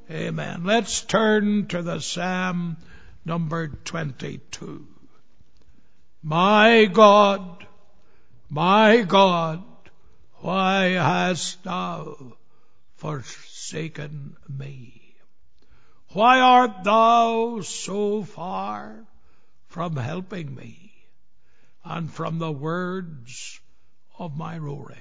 Amen. Let's turn to the Psalm number 22. My God, why hast thou forsaken me? Why art thou so far from helping me and from the words of my roaring?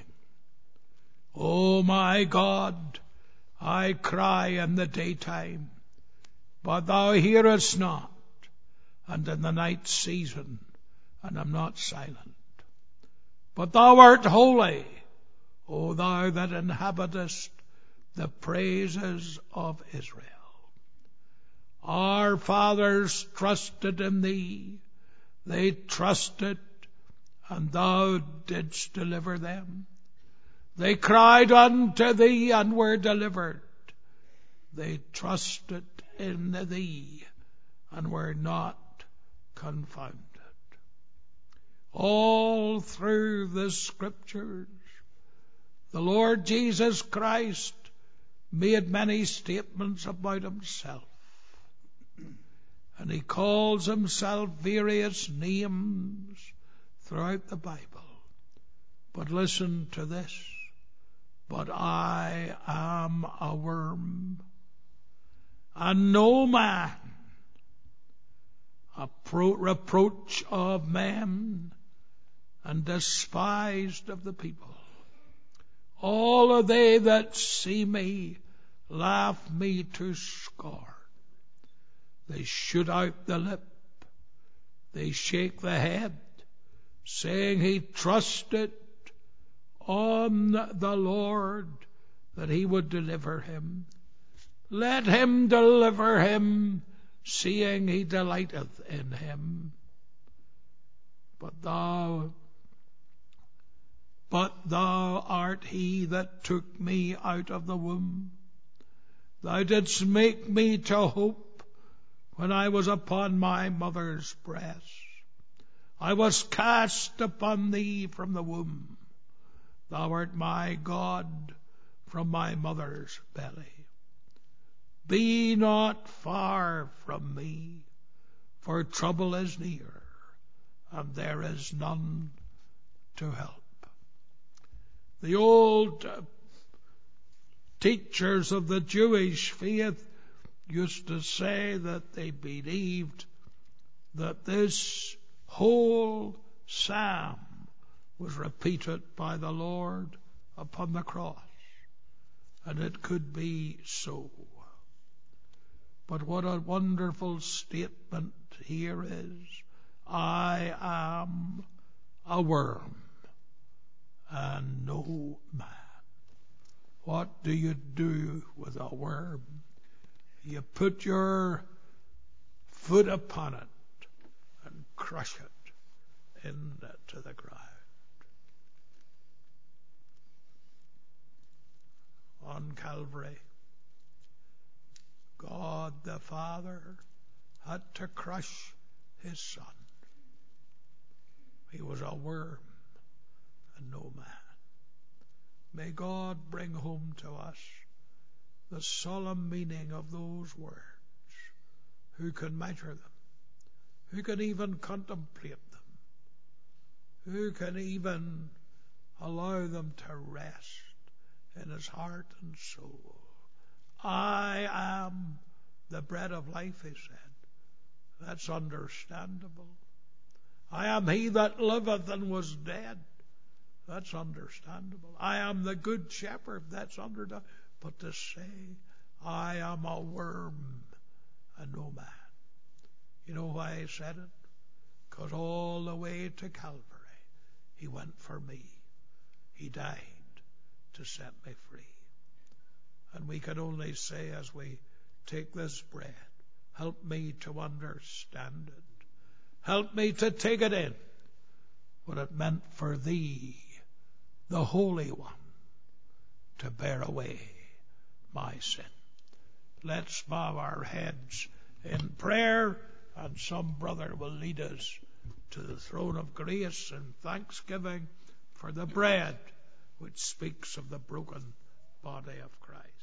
O my God, I cry in the daytime, but thou hearest not, and in the night season, and am not silent. But thou art holy, O thou that inhabitest the praises of Israel. Our fathers trusted in thee, they trusted, and thou didst deliver them. They cried unto thee and were delivered. They trusted in thee and were not confounded. All through the Scriptures, the Lord Jesus Christ made many statements about himself. And he calls himself various names throughout the Bible. But listen to this. But I am a worm, and no man, a reproach of men, and despised of the people. All of they that see me laugh me to scorn. They shoot out the lip, they shake the head, saying he trusted on the Lord that he would deliver him. Let him deliver him, seeing he delighteth in him. But thou art he that took me out of the womb. Thou didst make me to hope when I was upon my mother's breast. I was cast upon thee from the womb. Thou art my God from my mother's belly. Be not far from me, for trouble is near, and there is none to help. The old teachers of the Jewish faith used to say that they believed that this whole psalm was repeated by the Lord upon the cross. And it could be so. But what a wonderful statement here is. I am a worm and no man. What do you do with a worm? You put your foot upon it and crush it into the ground. On Calvary, God the Father had to crush his Son. He was a worm and no man. May God bring home to us the solemn meaning of those words. Who can measure them? Who can even contemplate them? Who can even allow them to rest in his heart and soul? I am the bread of life, he said. That's understandable. I am he that liveth and was dead. That's understandable. I am the good shepherd. That's understandable. But to say, I am a worm and no man. You know why he said it? Because all the way to Calvary, he went for me. He died to set me free. And we can only say as we take this bread, help me to understand it. Help me to take it in, what it meant for thee, the Holy One, to bear away my sin. Let's bow our heads in prayer, and some brother will lead us to the throne of grace in thanksgiving for the bread which speaks of the broken body of Christ.